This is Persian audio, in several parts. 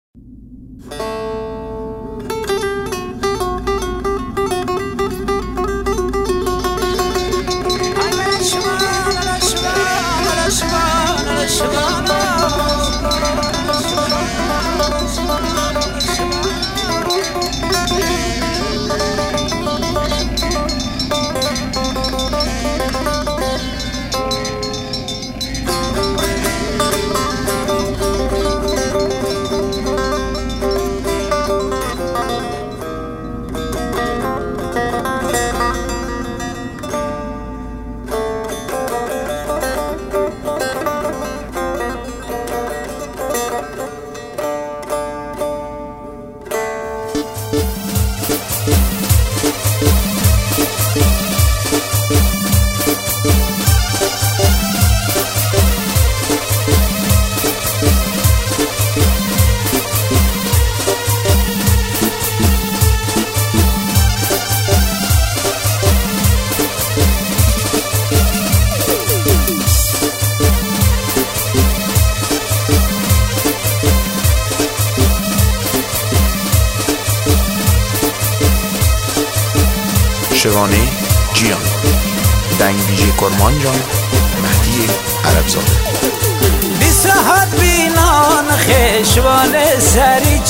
شوانه جیان دنگ ویژه کرمان جان مهدی عربزاده بی صحت بینان خشوان سری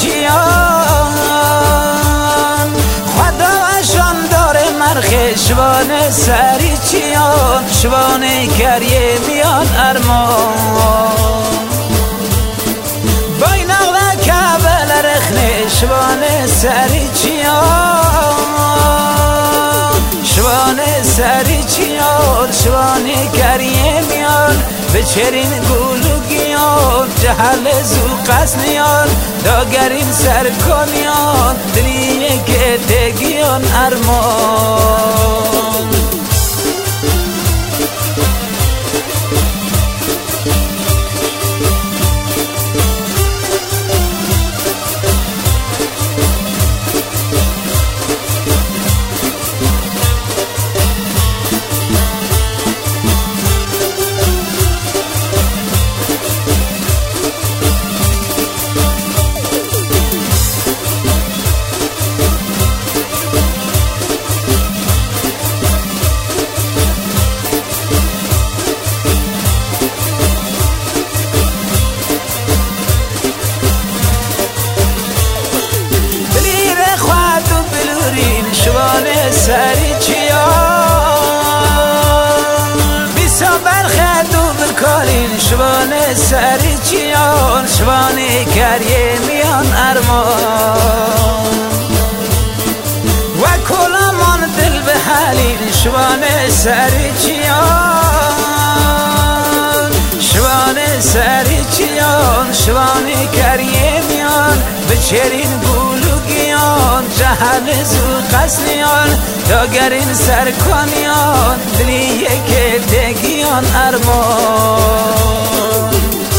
چیان خدا اشان داره مر خشوان سری چیان شوان کریه میان ارمان بای نغل کبل رخنه شوان سری چیان شوان سری چیان شوان کریه میان به چرین گلوگیان جهل زو قسنیان داگرین سرکانیان دلیه که تگیان ارمان سری چیان بیسا برخد و بکارین شوان سری چیان شوان کریه میان ارمان و کلامان دل به حالین شوان سری چیان شوان سری چیان شوان کریه میان به چرین گلوگیان جهل زو قسنیان داگرین سرکانیان دلیه که تگیان ارمان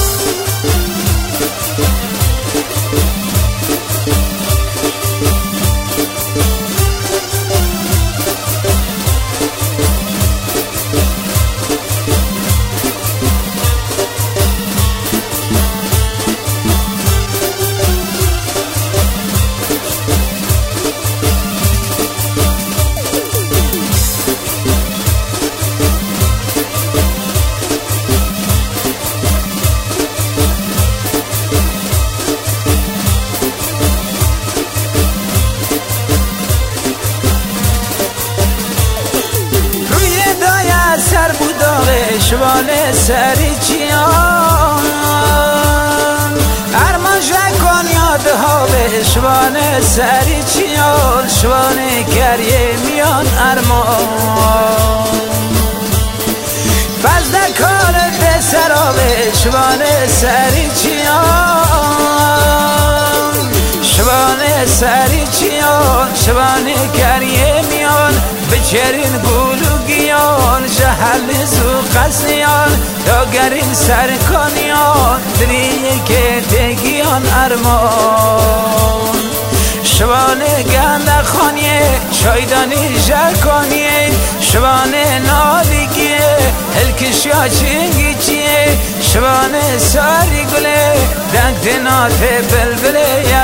سر بوداغه شوان سری چیان ارمان شکان یاد ها به شوان سری چیان شوان کریه میان ارمان فضل کار به سرابه شوان سری چیان شوان سری چیان شوان کریه میان به چرین گلوگیان جهل زو قسنیان داگرین سرکانیان دلیه که تگیان ارمان شوانه گنده خانیه شایدانی جرکانیه شوانه نالیگیه الکشیا چنگی چیه شبانه ساری گله دنگ دنات بلبله